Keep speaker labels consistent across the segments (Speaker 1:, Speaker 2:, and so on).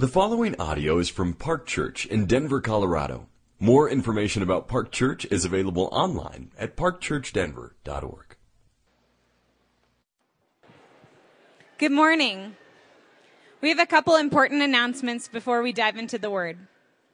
Speaker 1: The following audio is from Park Church in Denver, Colorado. More information about Park Church is available online at parkchurchdenver.org.
Speaker 2: Good morning. We have a couple important announcements before we dive into the Word.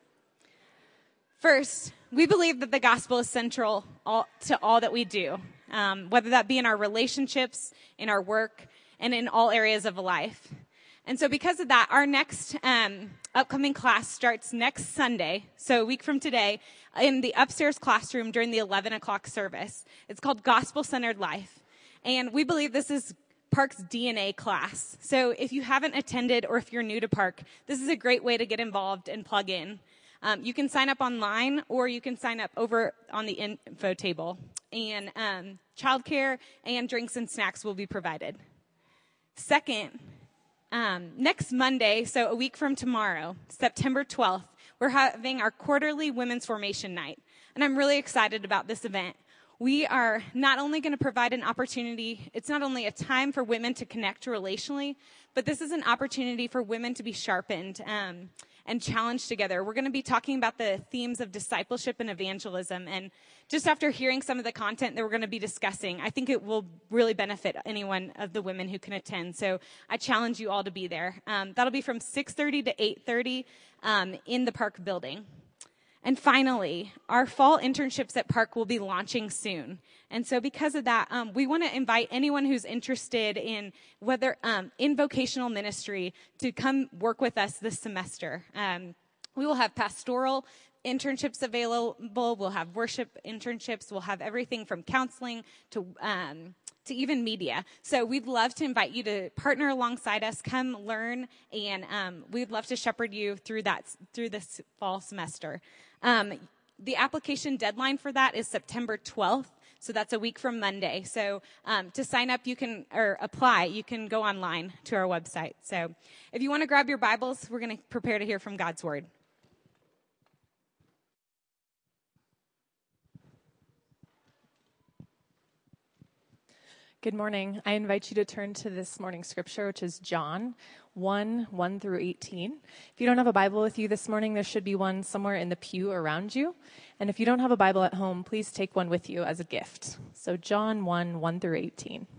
Speaker 2: First, we believe that the gospel is central to all that we do, whether that be in our relationships, in our work, and in all areas of life. And so because of that, our next upcoming class starts next Sunday, so a week from today, in the upstairs classroom during the 11 o'clock service. It's called Gospel-Centered Life. And we believe this is Park's DNA class. So if you haven't attended or if you're new to Park, this is a great way to get involved and plug in. You can sign up online or you can sign up over on the info table. And childcare and drinks and snacks will be provided. Second, next Monday, so a week from tomorrow, September 12th, we're having our quarterly Women's Formation Night. And I'm really excited about this event. We are not only going to provide an opportunity, it's not only a time for women to connect relationally, but this is an opportunity for women to be sharpened and challenged together. We're going to be talking about the themes of discipleship and evangelism. And just after hearing some of the content that we're going to be discussing, I think it will really benefit any one of the women who can attend. So I challenge you all to be there. That'll be from 6:30 to 8:30 in the Park building. And finally, our fall internships at Park will be launching soon. And so because of that, we want to invite anyone who's interested in whether in vocational ministry to come work with us this semester. We will have pastoral internships available. We'll have worship internships. We'll have everything from counseling to even media. So we'd love to invite you to partner alongside us, come learn, and we'd love to shepherd you through this fall semester. The application deadline for that is September 12th, so that's a week from Monday. So to sign up, apply, you can go online to our website. So if you want to grab your Bibles, we're going to prepare to hear from God's Word.
Speaker 3: Good morning. I invite you to turn to this morning's scripture, which is John 1 through 18. If you don't have a Bible with you this morning, there should be one somewhere in the pew around you. And if you don't have a Bible at home, please take one with you as a gift. So John 1 through 18.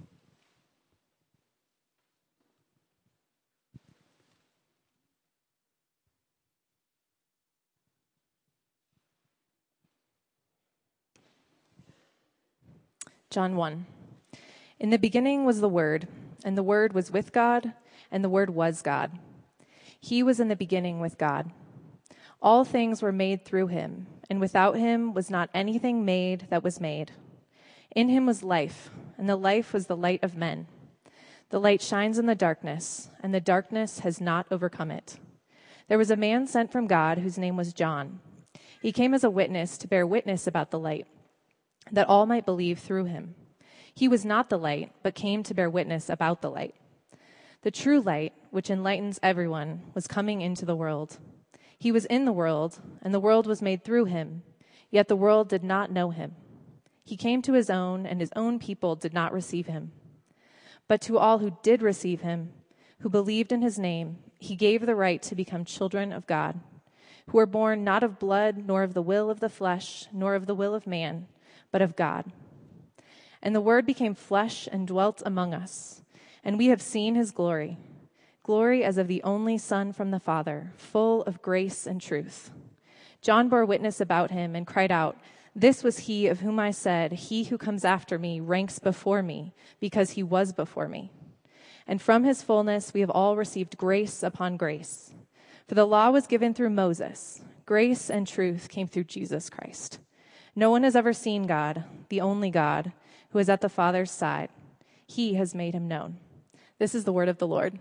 Speaker 3: John 1. In the beginning was the Word, and the Word was with God, and the Word was God. He was in the beginning with God. All things were made through him, and without him was not anything made that was made. In him was life, and the life was the light of men. The light shines in the darkness, and the darkness has not overcome it. There was a man sent from God whose name was John. He came as a witness to bear witness about the light, that all might believe through him. He was not the light, but came to bear witness about the light. The true light, which enlightens everyone, was coming into the world. He was in the world, and the world was made through him, yet the world did not know him. He came to his own, and his own people did not receive him. But to all who did receive him, who believed in his name, he gave the right to become children of God, who were born not of blood, nor of the will of the flesh, nor of the will of man, but of God. And the Word became flesh and dwelt among us, and we have seen his glory, glory as of the only Son from the Father, full of grace and truth. John bore witness about him and cried out, "This was he of whom I said, 'He who comes after me ranks before me, because he was before me.' And from his fullness we have all received grace upon grace. For the law was given through Moses, grace and truth came through Jesus Christ. No one has ever seen God, the only God, who is at the Father's side. He has made him known." This is the word of the Lord.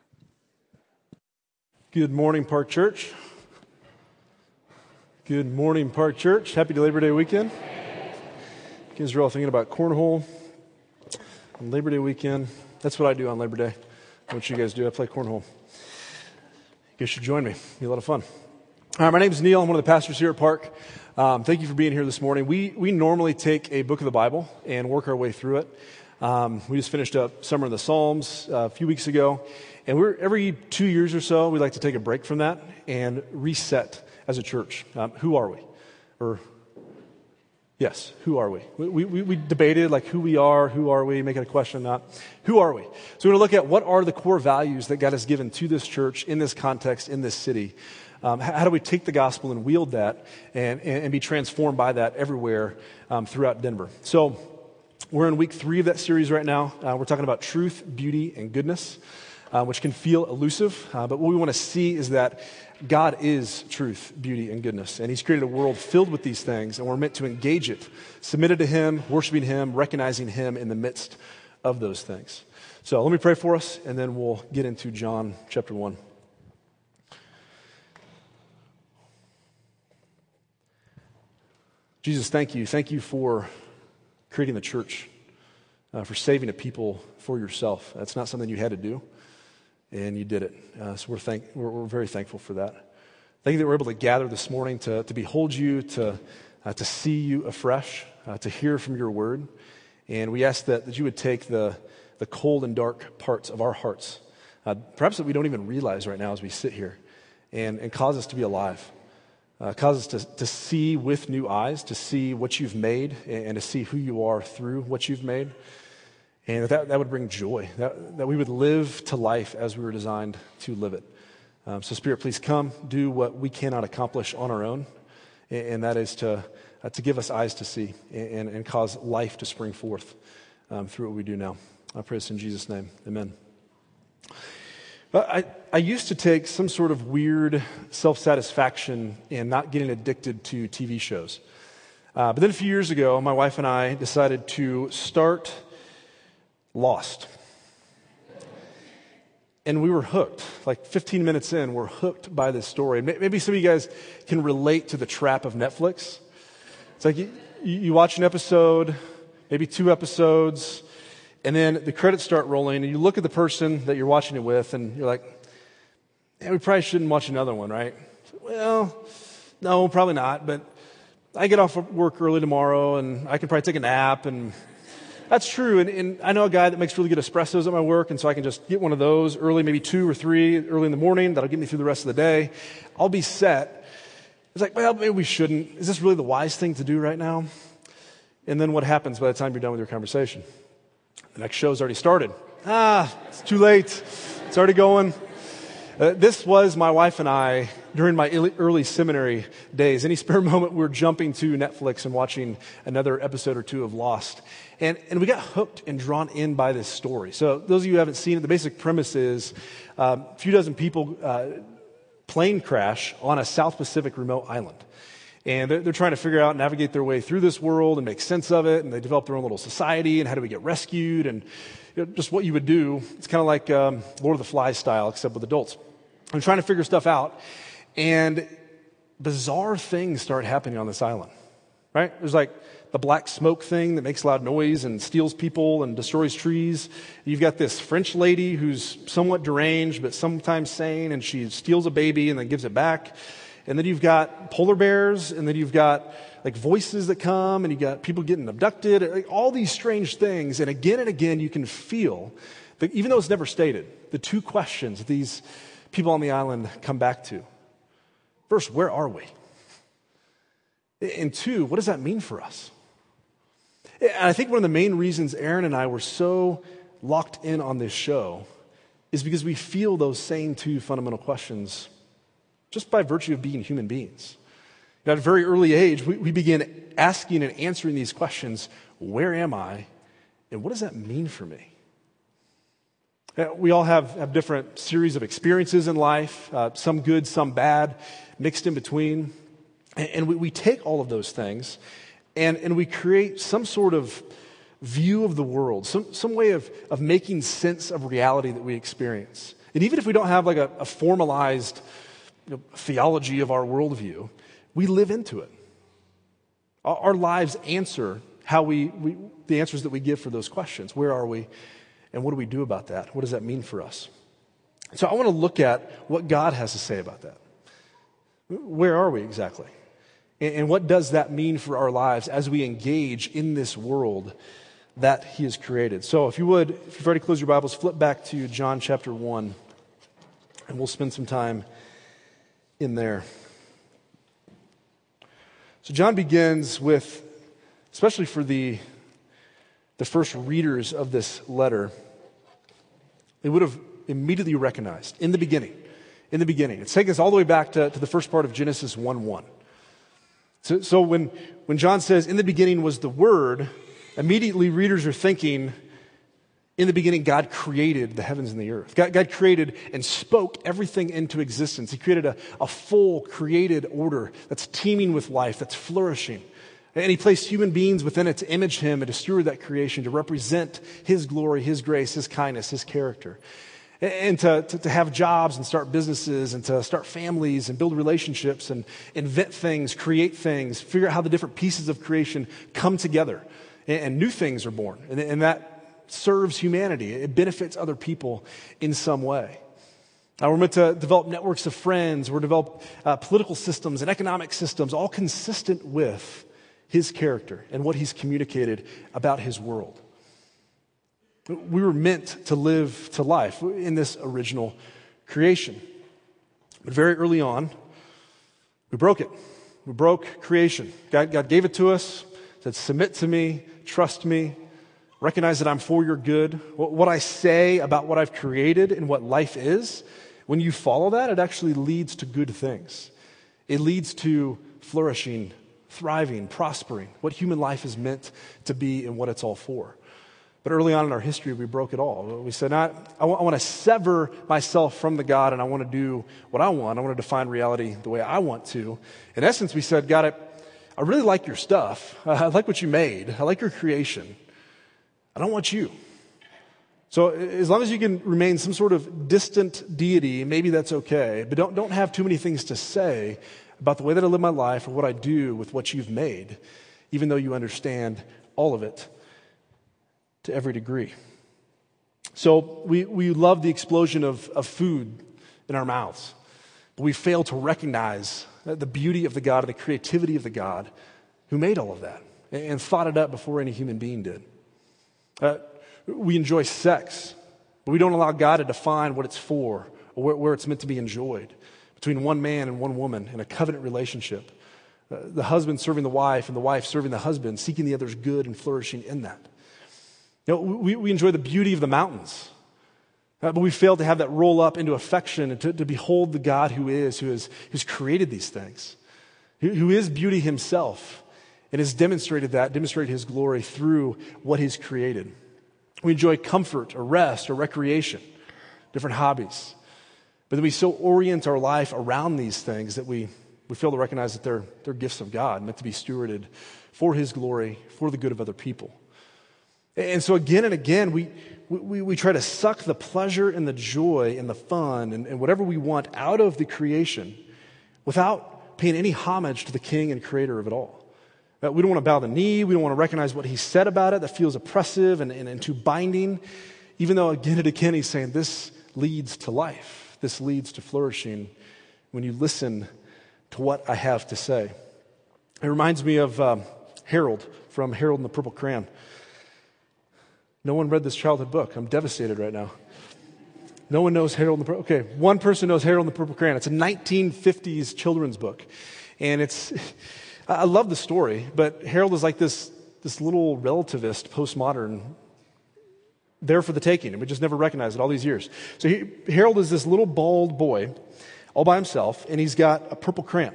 Speaker 4: Good morning, Park Church. Good morning, Park Church. Happy Labor Day weekend. You guys are all thinking about cornhole on Labor Day weekend. That's what I do on Labor Day. What you guys do, I play cornhole. You guys should join me. It'll be a lot of fun. All right, my name is Neil. I'm one of the pastors here at Park. Thank you for being here this morning. We normally take a book of the Bible and work our way through it. We just finished up Summer in the Psalms a few weeks ago, And every 2 years or so, we like to take a break from that and reset as a church. Who are we? Yes, who are we? We debated like who we are, who are we, making a question, not who are we? So we're going to look at what are the core values that God has given to this church, in this context, in this city. How do we take the gospel and wield that and be transformed by that everywhere throughout Denver? So we're in week 3 of that series right now. We're talking about truth, beauty, and goodness, which can feel elusive. But what we want to see is that God is truth, beauty, and goodness. And He's created a world filled with these things, and we're meant to engage it, submitted to Him, worshiping Him, recognizing Him in the midst of those things. So let me pray for us, and then we'll get into John chapter 1. Jesus, thank you. Thank you for creating the church, for saving a people for yourself. That's not something you had to do. And you did it. So we're very thankful for that. Thank you that we're able to gather this morning to behold you, to see you afresh, to hear from your word. And we ask that you would take the cold and dark parts of our hearts, perhaps that we don't even realize right now as we sit here, and cause us to be alive. Cause us to see with new eyes, to see what you've made, and to see who you are through what you've made. And that would bring joy, that we would live to life as we were designed to live it. So Spirit, please come, do what we cannot accomplish on our own, and that is to give us eyes to see and cause life to spring forth through what we do now. I pray this in Jesus' name. Amen. I used to take some sort of weird self-satisfaction in not getting addicted to TV shows. But then a few years ago, my wife and I decided to start Lost. And we were hooked. Like 15 minutes in, we're hooked by this story. Maybe some of you guys can relate to the trap of Netflix. It's like you watch an episode, maybe 2 episodes, and then the credits start rolling, and you look at the person that you're watching it with, and you're like, we probably shouldn't watch another one, right? Well, no, probably not, but I get off work early tomorrow, and I can probably take a nap, and that's true, and I know a guy that makes really good espressos at my work, and so I can just get one of those early, maybe 2 or 3 early in the morning. That'll get me through the rest of the day. I'll be set. It's like, well, maybe we shouldn't. Is this really the wise thing to do right now? And then what happens by the time you're done with your conversation? The next show's already started. It's too late. It's already going. This was my wife and I during my early seminary days. Any spare moment, we're jumping to Netflix and watching another episode or 2 of Lost. And we got hooked and drawn in by this story. So those of you who haven't seen it, the basic premise is a few dozen people plane crash on a South Pacific remote island. And they're trying to figure out, navigate their way through this world and make sense of it. And they develop their own little society and how do we get rescued and just what you would do. It's kind of like Lord of the Flies style, except with adults. I'm trying to figure stuff out. And bizarre things start happening on this island, right? There's like the black smoke thing that makes loud noise and steals people and destroys trees. You've got this French lady who's somewhat deranged but sometimes sane, and she steals a baby and then gives it back. And then you've got polar bears, and then you've got like voices that come, and you've got people getting abducted, like all these strange things. And again, you can feel that even though it's never stated, the 2 questions that these people on the island come back to. First, where are we? And 2, what does that mean for us? And I think one of the main reasons Aaron and I were so locked in on this show is because we feel those same 2 fundamental questions just by virtue of being human beings. At a very early age, we begin asking and answering these questions. Where am I? And what does that mean for me? We all have different series of experiences in life, some good, some bad, mixed in between. And we take all of those things and we create some sort of view of the world, some way of making sense of reality that we experience. And even if we don't have like a formalized theology of our worldview, we live into it. Our lives answer how the answers that we give for those questions. Where are we? And what do we do about that? What does that mean for us? So I want to look at what God has to say about that. Where are we exactly? And what does that mean for our lives as we engage in this world that He has created? So if you've already closed your Bibles, flip back to John chapter 1. And we'll spend some time in there. So John begins with, especially for the first readers of this letter, they would have immediately recognized in the beginning. It's taking us all the way back to the first part of Genesis 1:1. So when John says, in the beginning was the Word, immediately readers are thinking, in the beginning God created the heavens and the earth. God created and spoke everything into existence. He created a full created order that's teeming with life, that's flourishing. And he placed human beings within it to image him and to steward that creation, to represent his glory, his grace, his kindness, his character. And to have jobs and start businesses and to start families and build relationships and invent things, create things, figure out how the different pieces of creation come together. And new things are born. And that serves humanity. It benefits other people in some way. We're meant to develop networks of friends. We're to develop political systems and economic systems, all consistent with his character and what he's communicated about his world. We were meant to live to life in this original creation. But very early on, we broke it. We broke creation. God gave it to us, said, submit to me, trust me, recognize that I'm for your good. What I say about what I've created and what life is, when you follow that, it actually leads to good things. It leads to flourishing, thriving, prospering, what human life is meant to be and what it's all for. But early on in our history, we broke it all. We said, I want to sever myself from the God, and I want to do what I want. I want to define reality the way I want to. In essence, we said, God, I really like your stuff. I like what you made. I like your creation. I don't want you. So as long as you can remain some sort of distant deity, maybe that's okay. But don't have too many things to say about the way that I live my life or what I do with what you've made, even though you understand all of it to every degree. So we love the explosion of food in our mouths, but we fail to recognize the beauty of the God and the creativity of the God who made all of that and thought it up before any human being did. We enjoy sex, but we don't allow God to define what it's for or where it's meant to be enjoyed between one man and one woman in a covenant relationship. The husband serving the wife and the wife serving the husband, seeking the other's good and flourishing in that. We enjoy the beauty of the mountains, but we fail to have that roll up into affection and to behold the God who's created these things, who is beauty himself and has demonstrated his glory through what he's created. We enjoy comfort or rest or recreation, different hobbies. But then we so orient our life around these things that we fail to recognize that they're gifts of God, meant to be stewarded for his glory, for the good of other people. And so again and again, we try to suck the pleasure and the joy and the fun and whatever we want out of the creation without paying any homage to the king and creator of it all. We don't want to bow the knee. We don't want to recognize what he said about it that feels oppressive and too binding, even though again and again he's saying this leads to life. This leads to flourishing when you listen to what I have to say. It reminds me of Harold from Harold and the Purple Crayon. No one read this childhood book. I'm devastated right now. No one knows Harold and the Purple. Okay, one person knows Harold and the Purple Crayon. It's a 1950s children's book, and I love the story, but Harold is like this little relativist, postmodern, there for the taking, and we just never recognized it all these years. So Harold is this little bald boy, all by himself, and he's got a purple crayon.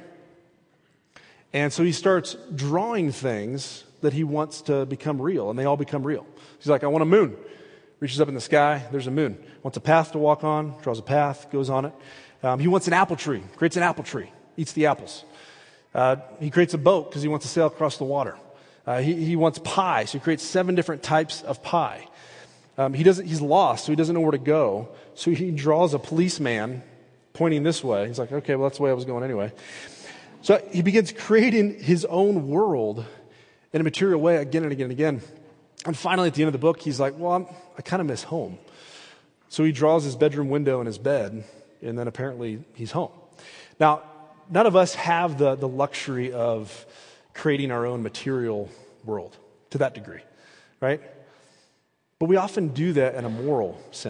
Speaker 4: And so he starts drawing things that he wants to become real, and they all become real. He's like, I want a moon. Reaches up in the sky, there's a moon. Wants a path to walk on, draws a path, goes on it. He wants an apple tree, creates an apple tree, eats the apples. He creates a boat because he wants to sail across the water. He wants pie, so he creates 7 different types of pie. He's lost, so he doesn't know where to go. So he draws a policeman pointing this way. He's like, okay, well, that's the way I was going anyway. So he begins creating his own world in a material way again and again and again. And finally, at the end of the book, he's like, well, I kind of miss home. So he draws his bedroom window in his bed, and then apparently he's home. Now, none of us have the luxury of creating our own material world to that degree, right? But we often do that in a moral sense.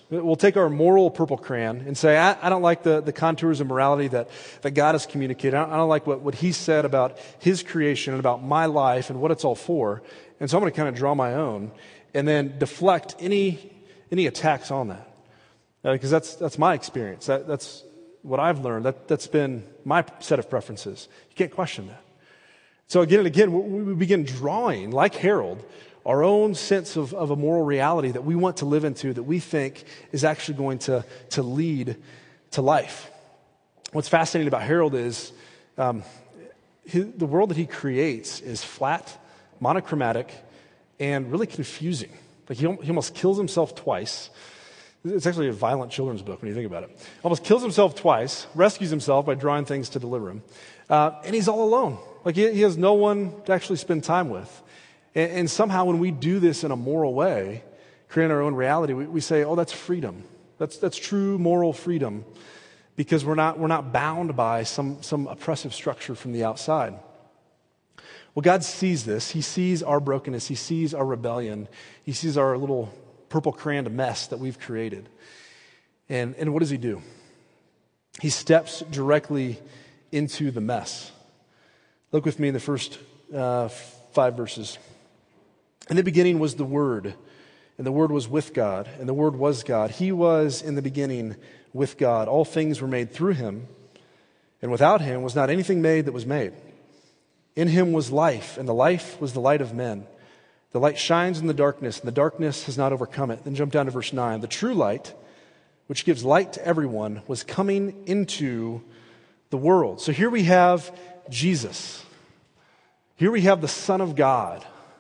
Speaker 4: We'll take our moral purple crayon and say, I don't like the contours of morality that God has communicated. I don't like what He said about His creation and about my life and what it's all for. And so I'm going to kind of draw my own and then deflect any attacks on that. Because that's my experience. That's what I've learned. That's been my set of preferences. You can't question that. So again and again, we begin drawing, like Harold, our own sense of a moral reality that we want to live into, that we think is actually going to lead to life. What's fascinating about Harold is the world that he creates is flat, monochromatic, and really confusing. Like he almost kills himself twice. It's actually a violent children's book when you think about it. Almost kills himself twice, rescues himself by drawing things to deliver him, and he's all alone. Like he has no one to actually spend time with. And somehow when we do this in a moral way, creating our own reality, we say, oh, that's freedom. That's true moral freedom, because we're not bound by some oppressive structure from the outside. Well, God sees this. He sees our brokenness. He sees our rebellion. He sees our little purple crayoned mess that we've created. And what does He do? He steps directly into the mess. Look with me in the first 5 verses. In the beginning was the Word, and the Word was with God, and the Word was God. He was in the beginning with God. All things were made through Him, and without Him was not anything made that was made. In Him was life, and the life was the light of men. The light shines in the darkness, and the darkness has not overcome it. Then jump down to verse 9. The true light, which gives light to everyone, was coming into the world. So here we have Jesus. Here we have the Son of God.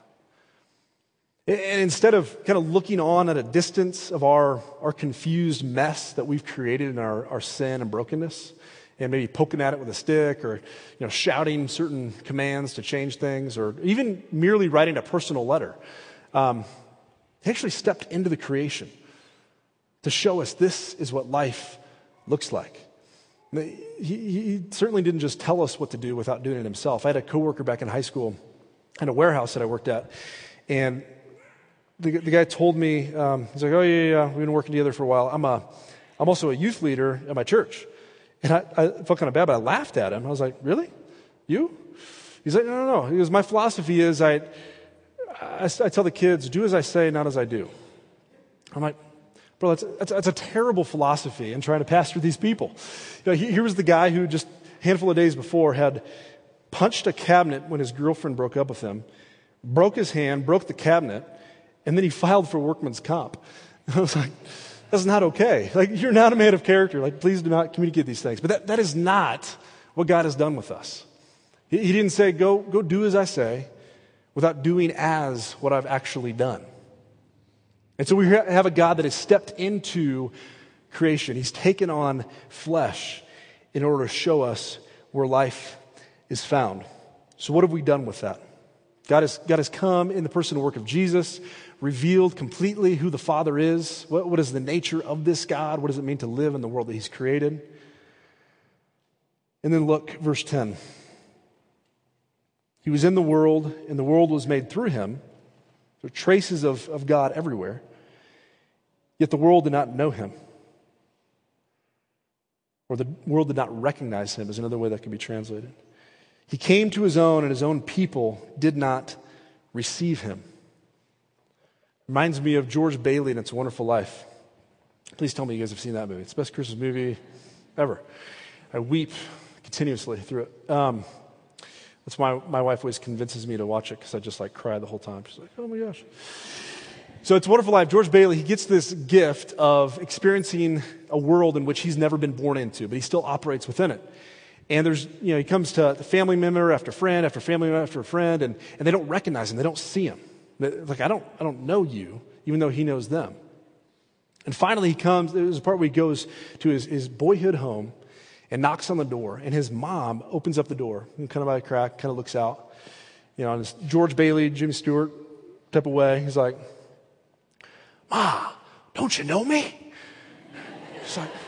Speaker 4: And instead of kind of looking on at a distance of our confused mess that we've created in our sin and brokenness, and maybe poking at it with a stick, or shouting certain commands to change things, or even merely writing a personal letter, He actually stepped into the creation to show us this is what life looks like. He certainly didn't just tell us what to do without doing it Himself. I had a coworker back in high school in a warehouse that I worked at, and the guy told me, he's like, oh yeah, we've been working together for a while. I'm also a youth leader at my church. And I felt kind of bad, but I laughed at him. I was like, really? You? He's like, no. He goes, my philosophy is I tell the kids, do as I say, not as I do. I'm like, bro, that's a terrible philosophy in trying to pastor these people. Here was the guy who just a handful of days before had punched a cabinet when his girlfriend broke up with him, broke his hand, broke the cabinet, and then he filed for workman's comp. I was like, that's not okay. Like, you're not a man of character. Like, please do not communicate these things. But that is not what God has done with us. He didn't say, go do as I say, without doing as what I've actually done. And so we have a God that has stepped into creation. He's taken on flesh in order to show us where life is found. So what have we done with that? God has come in the person and work of Jesus, revealed completely who the Father is. What is the nature of this God? What does it mean to live in the world that He's created? And then look, verse 10. He was in the world, and the world was made through Him. There are traces of God everywhere. Yet the world did not know Him. Or the world did not recognize Him is another way that can be translated. He came to His own, and His own people did not receive Him. Reminds me of George Bailey and It's a Wonderful Life. Please tell me you guys have seen that movie. It's the best Christmas movie ever. I weep continuously through it. That's why my wife always convinces me to watch it, because I just cry the whole time. She's like, oh my gosh. So It's a Wonderful Life. George Bailey, he gets this gift of experiencing a world in which he's never been born into, but he still operates within it. And there's, he comes to family member after family member after friend, and they don't recognize him. They don't see him. Like, I don't know you, even though he knows them. And finally he comes, there's a part where he goes to his boyhood home and knocks on the door, and his mom opens up the door, kind of by a crack, kind of looks out, in this George Bailey, Jimmy Stewart type of way. He's like, Ma, don't you know me? She's like,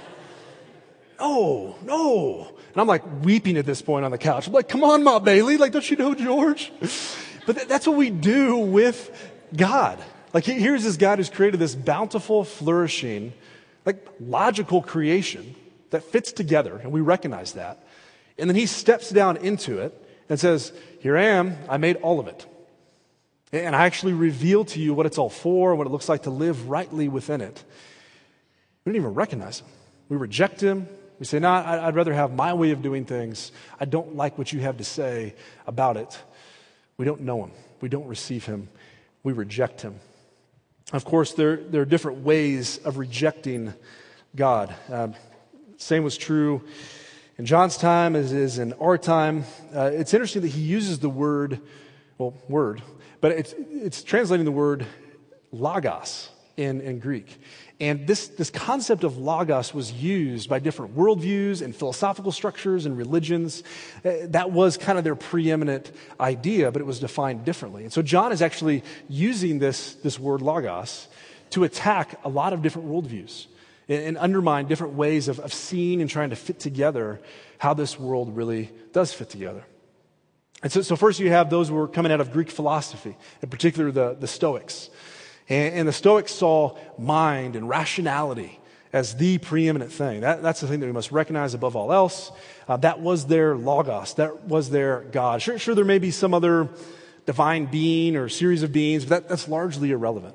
Speaker 4: no. And I'm weeping at this point on the couch. I'm like, come on, Ma Bailey, don't you know George? But that's what we do with God. Like here's this God who's created this bountiful, flourishing, like logical creation that fits together, and we recognize that. And then he steps down into it and says, here I am, I made all of it. And I actually reveal to you what it's all for, what it looks like to live rightly within it. We don't even recognize him. We reject him. We say, no, I'd rather have my way of doing things. I don't like what you have to say about it. We don't know him. We don't receive him. We reject him. Of course, there are different ways of rejecting God. Same was true in John's time as it is in our time. It's interesting that he uses the word, but it's translating the word logos in Greek. And this concept of logos was used by different worldviews and philosophical structures and religions. That was kind of their preeminent idea, but it was defined differently. And so John is actually using this word logos to attack a lot of different worldviews and undermine different ways of seeing and trying to fit together how this world really does fit together. And so first you have those who were coming out of Greek philosophy, in particular the Stoics. And the Stoics saw mind and rationality as the preeminent thing. That's the thing that we must recognize above all else. That was their logos. That was their God. Sure, there may be some other divine being or series of beings, but that's largely irrelevant.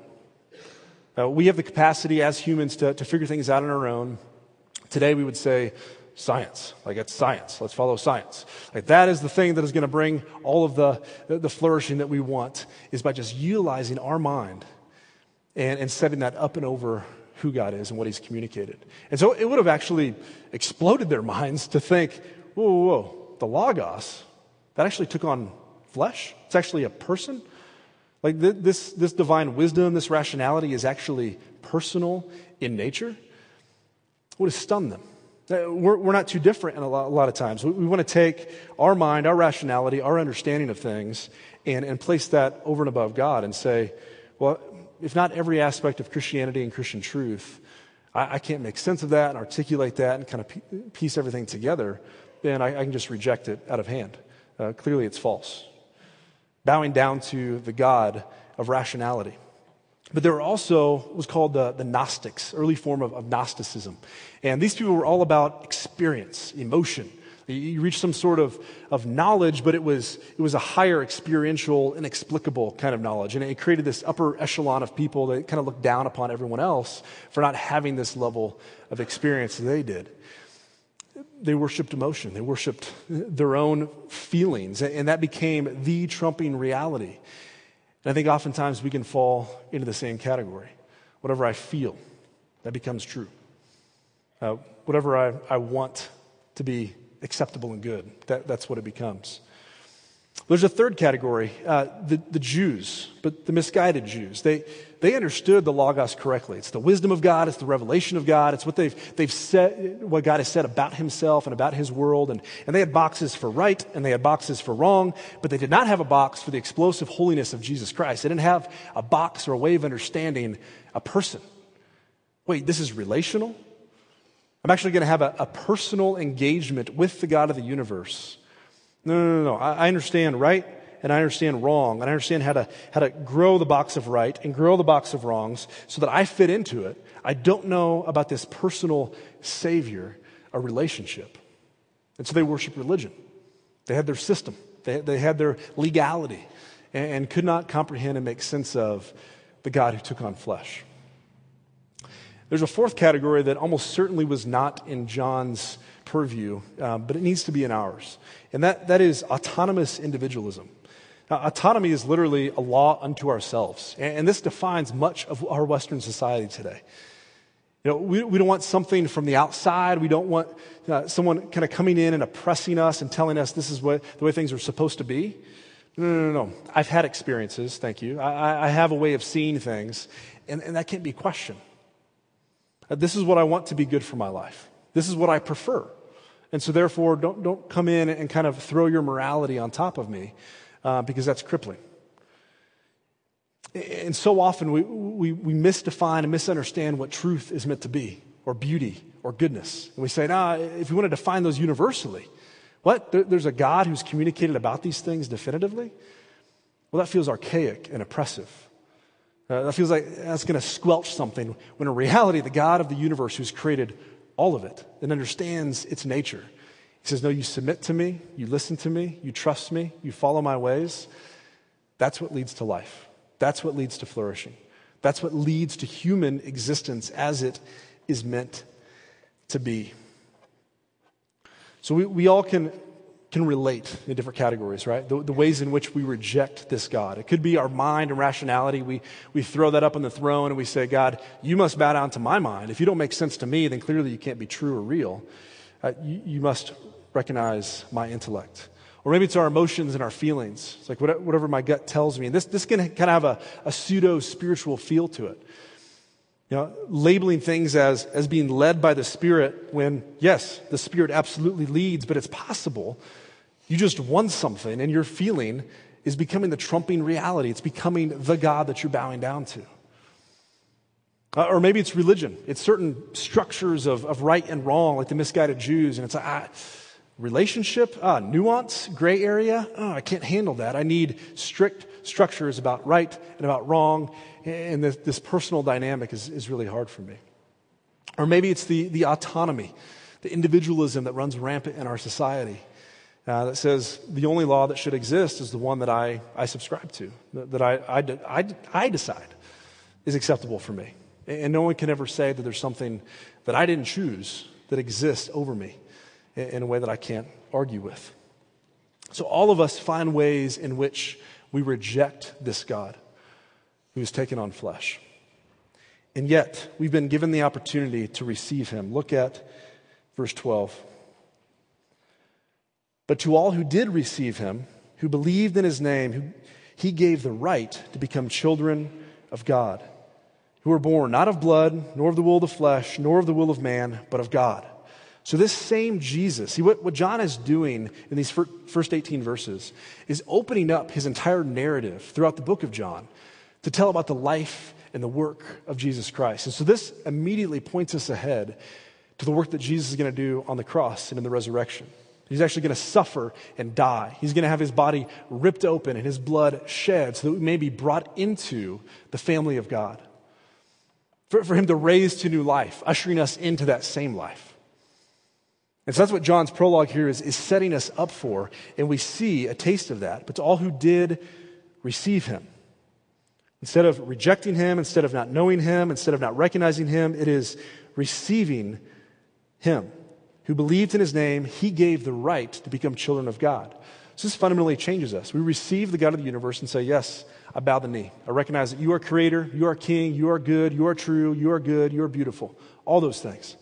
Speaker 4: We have the capacity as humans to figure things out on our own. Today we would say science. Like it's science. Let's follow science. Like that is the thing that is going to bring all of the flourishing that we want, is by just utilizing our mind and setting that up and over who God is and what he's communicated. And so it would have actually exploded their minds to think, whoa, the Logos, that actually took on flesh? It's actually a person? Like this divine wisdom, this rationality is actually personal in nature? It would have stunned them. We're not too different in a lot of times. We want to take our mind, our rationality, our understanding of things and place that over and above God and say, well, if not every aspect of Christianity and Christian truth, I can't make sense of that and articulate that and kind of piece everything together, then I can just reject it out of hand. Clearly it's false. Bowing down to the God of rationality. But there were also what was called the Gnostics, early form of Gnosticism. And these people were all about experience, emotion. You reach some sort of knowledge, but it was a higher experiential, inexplicable kind of knowledge. And it created this upper echelon of people that kind of looked down upon everyone else for not having this level of experience they did. They worshiped emotion. They worshiped their own feelings. And that became the trumping reality. And I think oftentimes we can fall into the same category. Whatever I feel, that becomes true. Whatever I want to be acceptable and good, that's what it becomes. There's a third category, the Jews, but the misguided Jews. They understood the Logos correctly. It's the wisdom of God. It's the revelation of God. It's what they've said, what God has said about himself and about his world. And they had boxes for right and they had boxes for wrong, but they did not have a box for the explosive holiness of Jesus Christ. They didn't have a box or a way of understanding a person. Wait, this is relational? I'm actually going to have a personal engagement with the God of the universe. No. I understand right and I understand wrong, and I understand how to grow the box of right and grow the box of wrongs so that I fit into it. I don't know about this personal Savior, a relationship. And so they worship religion. They had their system. They had their legality and could not comprehend and make sense of the God who took on flesh. There's a fourth category that almost certainly was not in John's purview, but it needs to be in ours. And that is autonomous individualism. Now, autonomy is literally a law unto ourselves. And this defines much of our Western society today. You know, we don't want something from the outside. We don't want someone kind of coming in and oppressing us and telling us this is the way things are supposed to be. No. I've had experiences, thank you. I have a way of seeing things, and that can't be questioned. This is what I want to be good for my life. This is what I prefer. And so therefore, don't come in and kind of throw your morality on top of me, because that's crippling. And so often we misdefine and misunderstand what truth is meant to be, or beauty, or goodness. And we say, if you want to define those universally, what? There's a God who's communicated about these things definitively? Well, that feels archaic and oppressive. That feels like that's going to squelch something, when in reality, the God of the universe who's created all of it and understands its nature, he says, no, you submit to me, you listen to me, you trust me, you follow my ways. That's what leads to life. That's what leads to flourishing. That's what leads to human existence as it is meant to be. So we all can relate in different categories, right? The ways in which we reject this God. It could be our mind and rationality. We throw that up on the throne and we say, God, you must bow down to my mind. If you don't make sense to me, then clearly you can't be true or real. You must recognize my intellect. Or maybe it's our emotions and our feelings. It's like whatever my gut tells me. And this can kind of have a pseudo-spiritual feel to it. You know, labeling things as being led by the Spirit when, yes, the Spirit absolutely leads, but it's possible you just want something and your feeling is becoming the trumping reality. It's becoming the God that you're bowing down to. Or maybe it's religion. It's certain structures of right and wrong, like the misguided Jews. And it's like, relationship, nuance, gray area. I can't handle that. I need strict structures about right and about wrong. And this personal dynamic is really hard for me. Or maybe it's the autonomy, the individualism that runs rampant in our society. That says the only law that should exist is the one that I subscribe to, that I decide is acceptable for me. And no one can ever say that there's something that I didn't choose that exists over me in a way that I can't argue with. So all of us find ways in which we reject this God who has taken on flesh. And yet, we've been given the opportunity to receive him. Look at verse 12. But to all who did receive him, who believed in his name, he gave the right to become children of God, who were born not of blood, nor of the will of the flesh, nor of the will of man, but of God. So this same Jesus, see what John is doing in these first 18 verses is opening up his entire narrative throughout the book of John to tell about the life and the work of Jesus Christ. And so this immediately points us ahead to the work that Jesus is going to do on the cross and in the resurrection. He's actually going to suffer and die. He's going to have his body ripped open and his blood shed so that we may be brought into the family of God. For him to raise to new life, ushering us into that same life. And so that's what John's prologue here is setting us up for. And we see a taste of that. But to all who did receive him, instead of rejecting him, instead of not knowing him, instead of not recognizing him, it is receiving him. Who believed in his name, he gave the right to become children of God. So this fundamentally changes us. We receive the God of the universe and say, yes, I bow the knee. I recognize that you are creator, you are king, you are good, you are true, you are good, you are beautiful. All those things.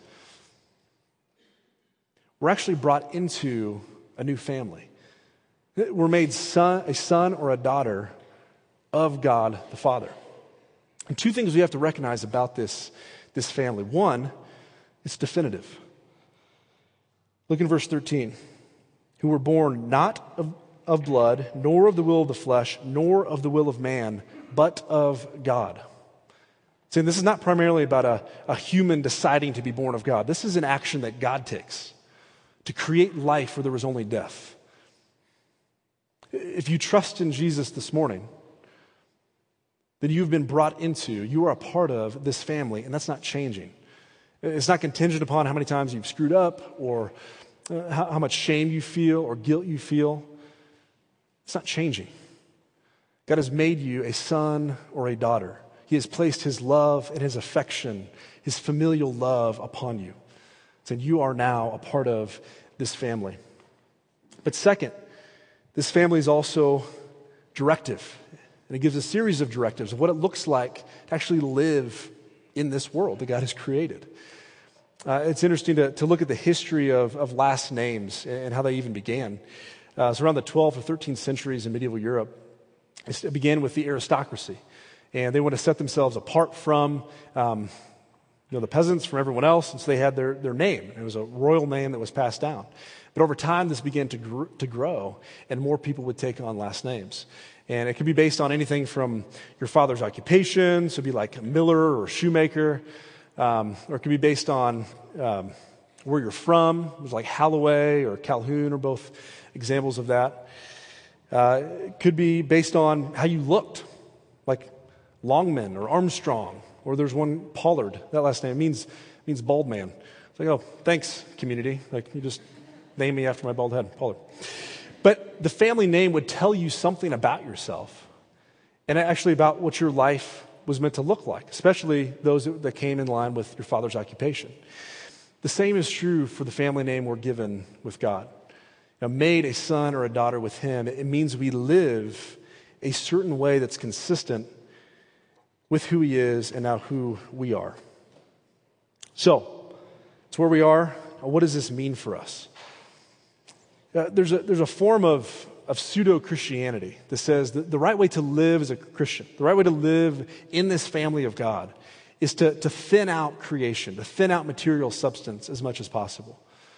Speaker 4: We're actually brought into a new family. We're made a son or a daughter of God the Father. And two things we have to recognize about this family. One, it's definitive. Look in verse 13. Who were born not of blood, nor of the will of the flesh, nor of the will of man, but of God. See, this is not primarily about a human deciding to be born of God. This is an action that God takes to create life where there was only death. If you trust in Jesus this morning, then you've been brought into, you are a part of this family, and that's not changing. It's not contingent upon how many times you've screwed up or how much shame you feel or guilt you feel. It's not changing. God has made you a son or a daughter. He has placed his love and his affection, his familial love upon you. And you are now a part of this family. But second, this family is also directive. And it gives a series of directives of what it looks like to actually live in this world that God has created. It's interesting to look at the history of last names and how they even began. It's around the 12th or 13th centuries in medieval Europe. It began with the aristocracy. And they want to set themselves apart from the peasants, from everyone else. And so they had their name. It was a royal name that was passed down. But over time, this began to grow, and more people would take on last names. And it could be based on anything from your father's occupation, so it'd be like a miller or shoemaker, or it could be based on where you're from. It was like Holloway or Calhoun are both examples of that. It could be based on how you looked, like Longman or Armstrong, or there's one Pollard. That last name means bald man. It's like, oh, thanks, community. Like, you just name me after my bald head, Pollard. But the family name would tell you something about yourself, and actually about what your life was meant to look like, especially those that came in line with your father's occupation. The same is true for the family name we're given with God. Now, made a son or a daughter with him, it means we live a certain way that's consistent with who he is and now who we are. So, it's where we are. What does this mean for us? There's a form of pseudo-Christianity that says that the right way to live as a Christian, the right way to live in this family of God, is to thin out creation, to thin out material substance as much as possible.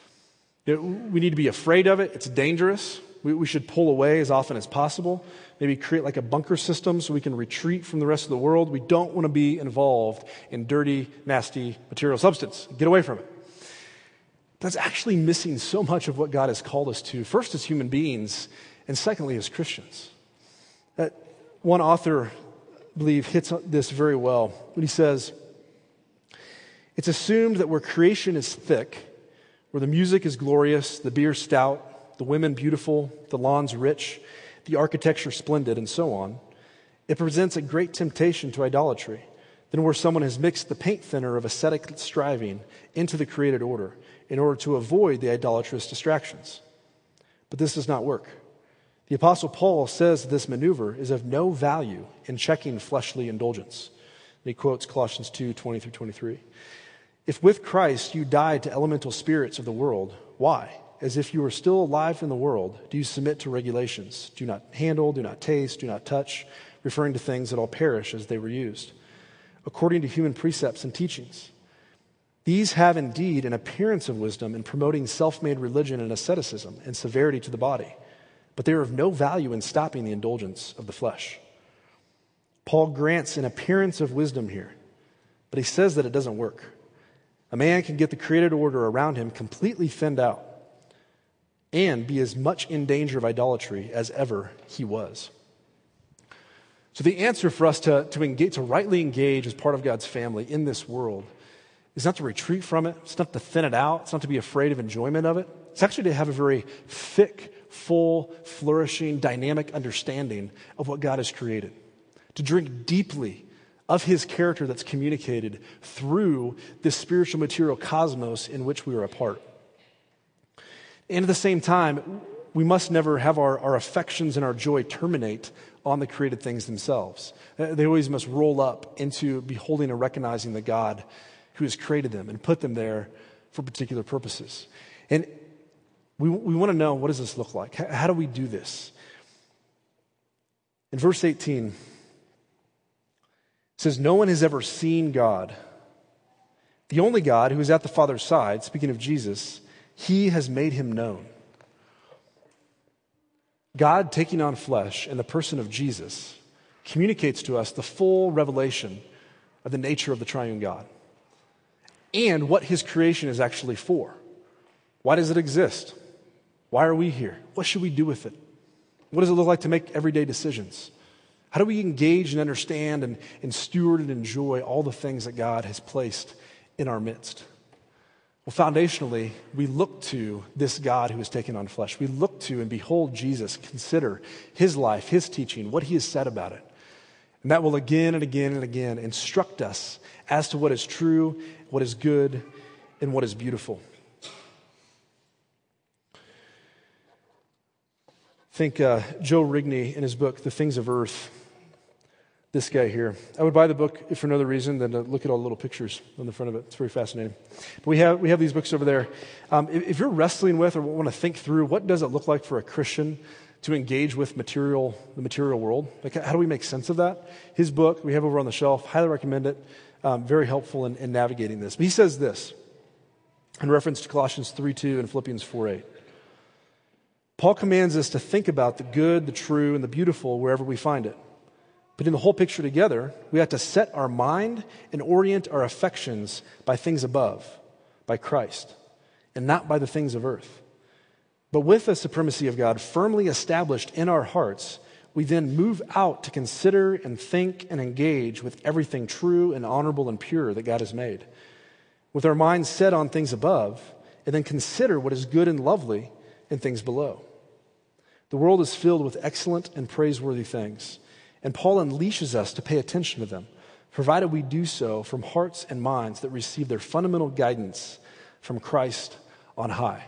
Speaker 4: We need to be afraid of it. It's dangerous. We should pull away as often as possible. Maybe create like a bunker system so we can retreat from the rest of the world. We don't want to be involved in dirty, nasty material substance. Get away from it. That's actually missing so much of what God has called us to, first as human beings, and secondly as Christians. That one author, I believe, hits this very well when he says, it's assumed that where creation is thick, where the music is glorious, the beer stout, the women beautiful, the lawns rich, the architecture splendid, and so on, it presents a great temptation to idolatry than where someone has mixed the paint thinner of ascetic striving into the created order in order to avoid the idolatrous distractions. But this does not work. The Apostle Paul says this maneuver is of no value in checking fleshly indulgence. And he quotes Colossians 2:20-23. If with Christ you died to elemental spirits of the world, why? As if you were still alive in the world, do you submit to regulations? Do not handle, do not taste, do not touch, referring to things that all perish as they were used, according to human precepts and teachings. These have indeed an appearance of wisdom in promoting self-made religion and asceticism and severity to the body, but they are of no value in stopping the indulgence of the flesh. Paul grants an appearance of wisdom here, but he says that it doesn't work. A man can get the created order around him completely thinned out and be as much in danger of idolatry as ever he was. So the answer for us to rightly engage as part of God's family in this world is not to retreat from it. It's not to thin it out. It's not to be afraid of enjoyment of it. It's actually to have a very thick, full, flourishing, dynamic understanding of what God has created. To drink deeply of his character that's communicated through this spiritual material cosmos in which we are a part. And at the same time, we must never have our affections and our joy terminate on the created things themselves. They always must roll up into beholding and recognizing the God who has created them and put them there for particular purposes. And we want to know, what does this look like? How do we do this? In verse 18, it says, no one has ever seen God. The only God who is at the Father's side, speaking of Jesus, he has made him known. God taking on flesh in the person of Jesus communicates to us the full revelation of the nature of the triune God and what his creation is actually for. Why does it exist? Why are we here? What should we do with it? What does it look like to make everyday decisions? How do we engage and understand and steward and enjoy all the things that God has placed in our midst? Well, foundationally, we look to this God who has taken on flesh. We look to and behold Jesus, consider his life, his teaching, what he has said about it. And that will again and again and again instruct us as to what is true, what is good, and what is beautiful. Think Joe Rigney in his book, The Things of Earth. This guy here. I would buy the book for no other reason than to look at all the little pictures on the front of it. It's very fascinating. But we have these books over there. If you're wrestling with or want to think through what does it look like for a Christian to engage with the material world, like how do we make sense of that? His book we have over on the shelf. Highly recommend it. Very helpful in navigating this. But he says this in reference to Colossians 3:2 and Philippians 4:8. Paul commands us to think about the good, the true, and the beautiful wherever we find it. But in the whole picture together, we have to set our mind and orient our affections by things above, by Christ, and not by the things of earth. But with the supremacy of God firmly established in our hearts, we then move out to consider and think and engage with everything true and honorable and pure that God has made. With our minds set on things above, and then consider what is good and lovely in things below. The world is filled with excellent and praiseworthy things, and Paul unleashes us to pay attention to them, provided we do so from hearts and minds that receive their fundamental guidance from Christ on high.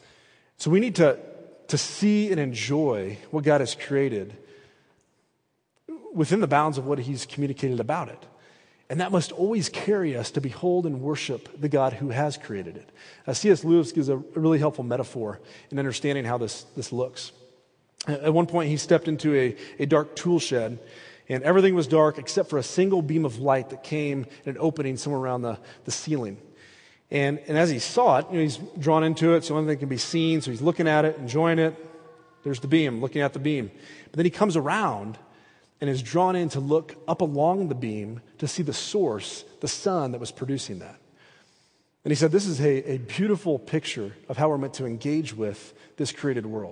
Speaker 4: So we need to see and enjoy what God has created within the bounds of what he's communicated about it. And that must always carry us to behold and worship the God who has created it. C.S. Lewis gives a really helpful metaphor in understanding how this looks. At one point, he stepped into a dark tool shed, and everything was dark except for a single beam of light that came in an opening somewhere around the ceiling. And as he saw it, he's drawn into it, so one thing can be seen, so he's looking at it, enjoying it. There's the beam, looking at the beam. But then he comes around and is drawn in to look up along the beam to see the source, the sun that was producing that. And he said, this is a beautiful picture of how we're meant to engage with this created world.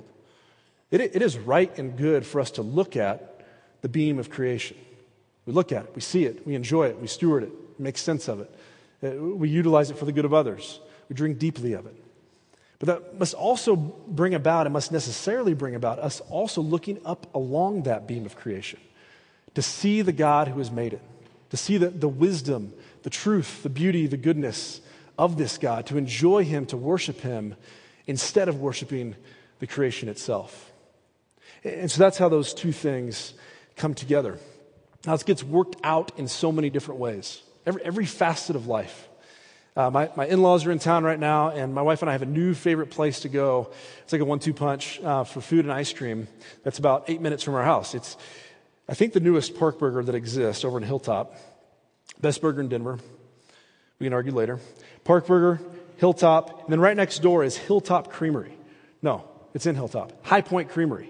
Speaker 4: It is right and good for us to look at the beam of creation. We look at it, we see it, we enjoy it, we steward it, make sense of it. We utilize it for the good of others. We drink deeply of it. But that must also bring about, it must necessarily bring about us also looking up along that beam of creation to see the God who has made it, to see the wisdom, the truth, the beauty, the goodness of this God, to enjoy him, to worship him instead of worshiping the creation itself. And so that's how those two things come together. Now, this gets worked out in so many different ways. Every facet of life. My in-laws are in town right now, and my wife and I have a new favorite place to go. It's like a 1-2 punch for food and ice cream. That's about 8 minutes from our house. It's, I think, the newest Park Burger that exists over in Hilltop. Best burger in Denver. We can argue later. Park Burger, Hilltop, and then right next door is Hilltop Creamery. No, it's in Hilltop. High Point Creamery.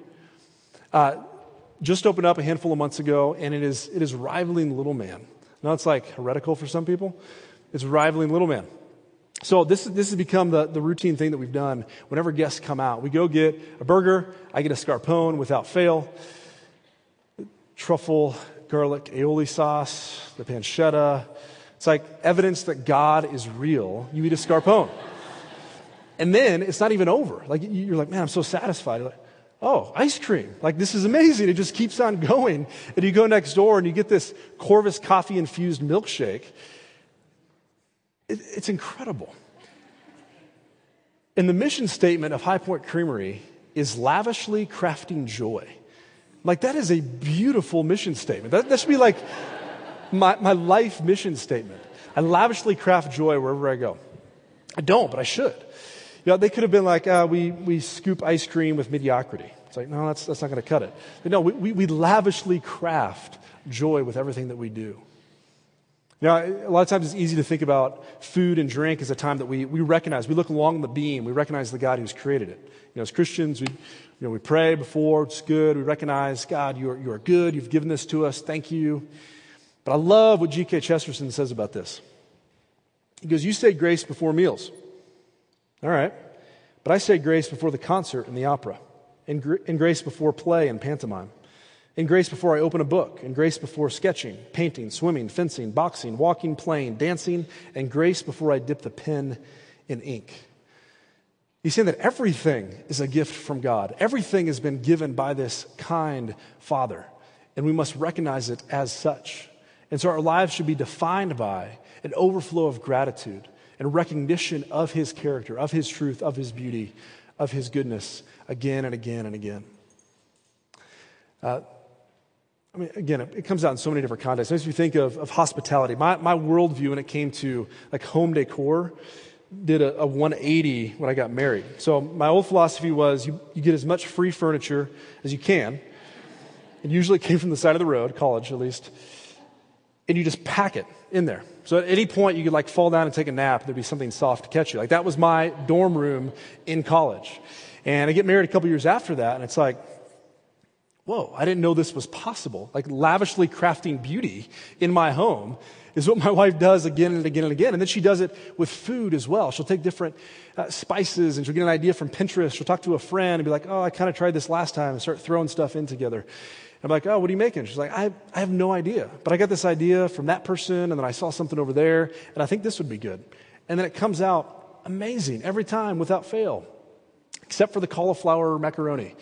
Speaker 4: Just opened up a handful of months ago, and it is rivaling Little Man. Now, it's like heretical for some people. It's rivaling Little Man. So this has become the routine thing that we've done whenever guests come out. We go get a burger. I get a scarpone without fail. Truffle, garlic, aioli sauce, the pancetta. It's like evidence that God is real. You eat a scarpone. And then it's not even over. Like you're like, man, I'm so satisfied. You're like, oh, ice cream. Like, this is amazing. It just keeps on going. And you go next door and you get this Corvus coffee-infused milkshake. It's incredible. And the mission statement of High Point Creamery is lavishly crafting joy. Like, that is a beautiful mission statement. That should be like my life mission statement. I lavishly craft joy wherever I go. I don't, but I should. They could have been like, we scoop ice cream with mediocrity. It's like, no, that's not going to cut it. But no, we lavishly craft joy with everything that we do. Now, a lot of times it's easy to think about food and drink as a time that we recognize. We look along the beam. We recognize the God who's created it. As Christians, we pray before. It's good. We recognize, God, you are good. You've given this to us. Thank you. But I love what G.K. Chesterton says about this. He goes, you say grace before meals. All right. But I say grace before the concert and the opera, and grace before play and pantomime, and grace before I open a book, and grace before sketching, painting, swimming, fencing, boxing, walking, playing, dancing, and grace before I dip the pen in ink. He's saying that everything is a gift from God. Everything has been given by this kind Father, and we must recognize it as such. And so our lives should be defined by an overflow of gratitude and recognition of his character, of his truth, of his beauty, of his goodness, again and again and again. Again, it comes out in so many different contexts. As you think of hospitality, my worldview when it came to like home decor did a 180 when I got married. So my old philosophy was you get as much free furniture as you can. It usually came from the side of the road, college at least. And you just pack it in there. So at any point you could like fall down and take a nap, there'd be something soft to catch you. Like that was my dorm room in college. And I get married a couple years after that, and it's like, whoa, I didn't know this was possible. Like lavishly crafting beauty in my home. is what my wife does again and again and again. And then she does it with food as well. She'll take different spices and she'll get an idea from Pinterest. She'll talk to a friend and be like, oh, I kind of tried this last time, and start throwing stuff in together. I'm like, oh, what are you making? She's like, I have no idea, but I got this idea from that person, and then I saw something over there, and I think this would be good. And then it comes out amazing every time without fail, except for the cauliflower macaroni.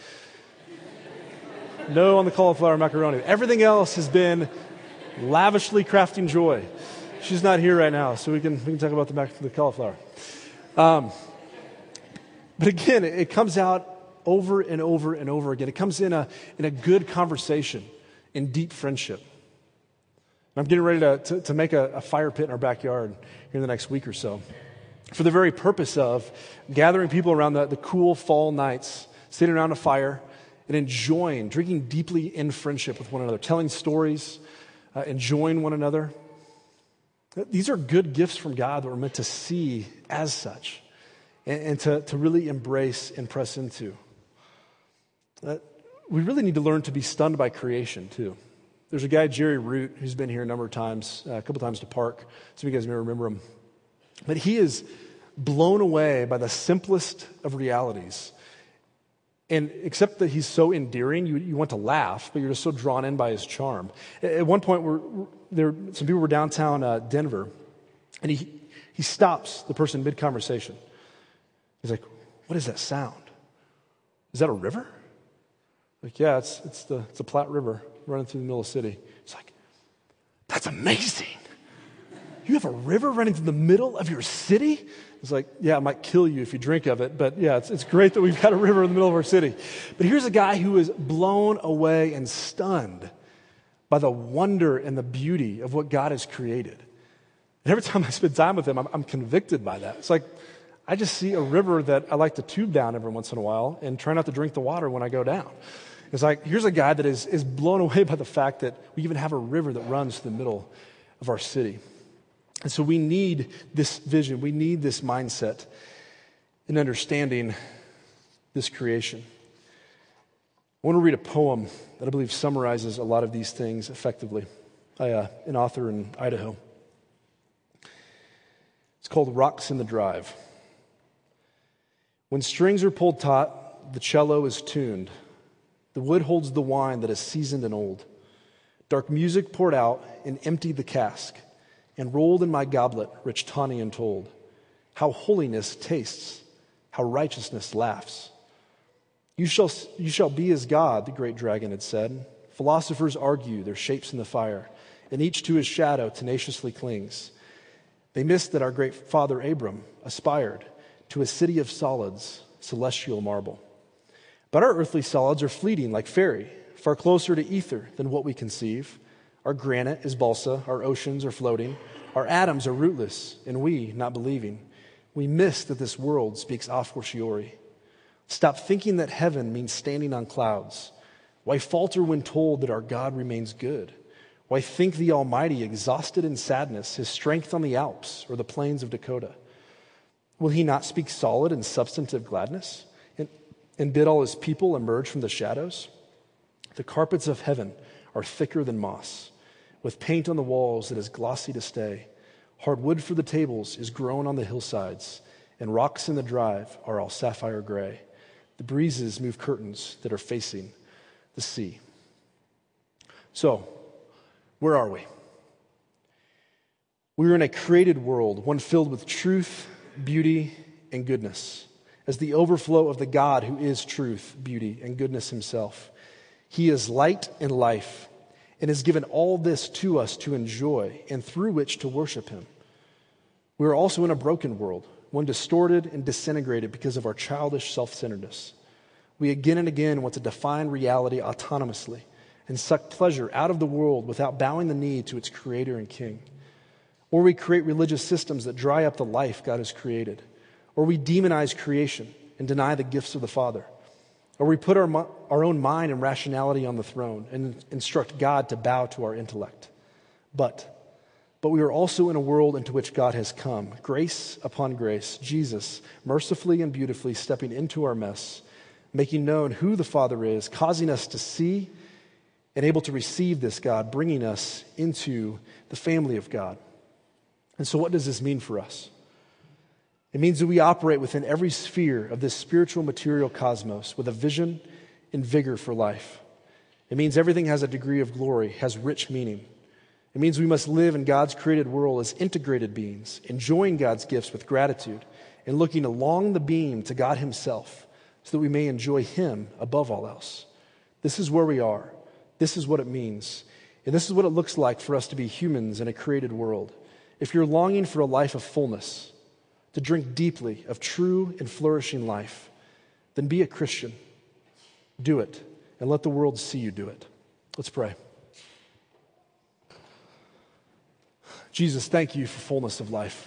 Speaker 4: No on the cauliflower macaroni. Everything else has been lavishly crafting joy. She's not here right now, so we can talk about the cauliflower. But again, it comes out over and over and over again. It comes in a good conversation, in deep friendship. I'm getting ready to make a fire pit in our backyard here in the next week or so, for the very purpose of gathering people around the cool fall nights, sitting around a fire and enjoying, drinking deeply in friendship with one another, telling stories, enjoying one another. These are good gifts from God that we're meant to see as such and to really embrace and press into. We really need to learn to be stunned by creation, too. There's a guy, Jerry Root, who's been here a number of times, a couple times to Park. Some of you guys may remember him. But he is blown away by the simplest of realities. And except that he's so endearing, you want to laugh, but you're just so drawn in by his charm. At one point, some people were downtown Denver, and he stops the person mid-conversation. He's like, what is that sound? Is that a river? Like, yeah, it's the Platte River running through the middle of the city. It's like, that's amazing. You have a river running through the middle of your city? It's like, yeah, it might kill you if you drink of it, but yeah, it's great that we've got a river in the middle of our city. But here's a guy who is blown away and stunned by the wonder and the beauty of what God has created. And every time I spend time with him, I'm convicted by that. It's like, I just see a river that I like to tube down every once in a while and try not to drink the water when I go down. It's like, here's a guy that is blown away by the fact that we even have a river that runs through the middle of our city. And so we need this vision. We need this mindset in understanding this creation. I want to read a poem that I believe summarizes a lot of these things effectively by an author in Idaho. It's called Rocks in the Drive. When strings are pulled taut, the cello is tuned. The wood holds the wine that is seasoned and old. Dark music poured out and emptied the cask, and rolled in my goblet rich tawny and told. How holiness tastes, how righteousness laughs. You shall be as God, the great dragon had said. Philosophers argue their shapes in the fire, and each to his shadow tenaciously clings. They missed that our great father Abram aspired to a city of solids, celestial marble. But our earthly solids are fleeting like fairy, far closer to ether than what we conceive. Our granite is balsa, our oceans are floating, our atoms are rootless, and we, not believing, we miss that this world speaks a fortiori. Stop thinking that heaven means standing on clouds. Why falter when told that our God remains good? Why think the Almighty exhausted in sadness, his strength on the Alps or the plains of Dakota? Will he not speak solid and substantive gladness and bid all his people emerge from the shadows? The carpets of heaven are thicker than moss, with paint on the walls that is glossy to stay. Hard wood for the tables is grown on the hillsides, and rocks in the drive are all sapphire gray. The breezes move curtains that are facing the sea. So, where are we? We're in a created world, one filled with truth, beauty, and goodness, as the overflow of the God who is truth, beauty, and goodness himself. He is light and life, and has given all this to us to enjoy and through which to worship him. We are also in a broken world, one distorted and disintegrated because of our childish self-centeredness. We again and again want to define reality autonomously and suck pleasure out of the world without bowing the knee to its creator and king. Or we create religious systems that dry up the life God has created. Or we demonize creation and deny the gifts of the Father. Or we put our own mind and rationality on the throne and instruct God to bow to our intellect. But we are also in a world into which God has come, grace upon grace, Jesus mercifully and beautifully stepping into our mess, making known who the Father is, causing us to see and able to receive this God, bringing us into the family of God. And so what does this mean for us? It means that we operate within every sphere of this spiritual material cosmos with a vision and vigor for life. It means everything has a degree of glory, has rich meaning. It means we must live in God's created world as integrated beings, enjoying God's gifts with gratitude and looking along the beam to God himself so that we may enjoy him above all else. This is where we are. This is what it means. And this is what it looks like for us to be humans in a created world. If you're longing for a life of fullness, to drink deeply of true and flourishing life, then be a Christian. Do it, and let the world see you do it. Let's pray. Jesus, thank you for fullness of life.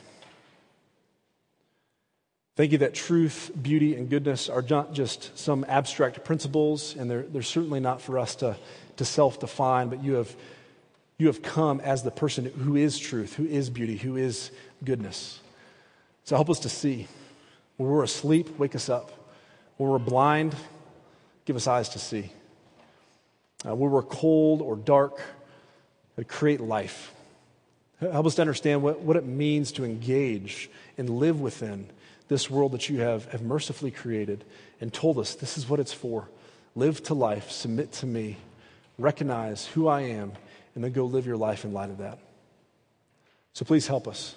Speaker 4: Thank you that truth, beauty, and goodness are not just some abstract principles, and they're certainly not for us to self-define, but you have come as the person who is truth, who is beauty, who is goodness. So help us to see. When we're asleep, wake us up. When we're blind, give us eyes to see. When we're cold or dark, create life. Help us to understand what it means to engage and live within this world that you have mercifully created and told us this is what it's for. Live to life, submit to me, recognize who I am, and then go live your life in light of that. So please help us.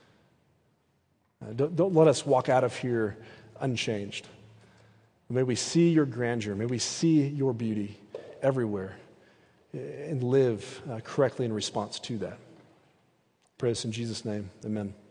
Speaker 4: Don't let us walk out of here unchanged. May we see your grandeur. May we see your beauty everywhere and live correctly in response to that. Pray this in Jesus' name. Amen.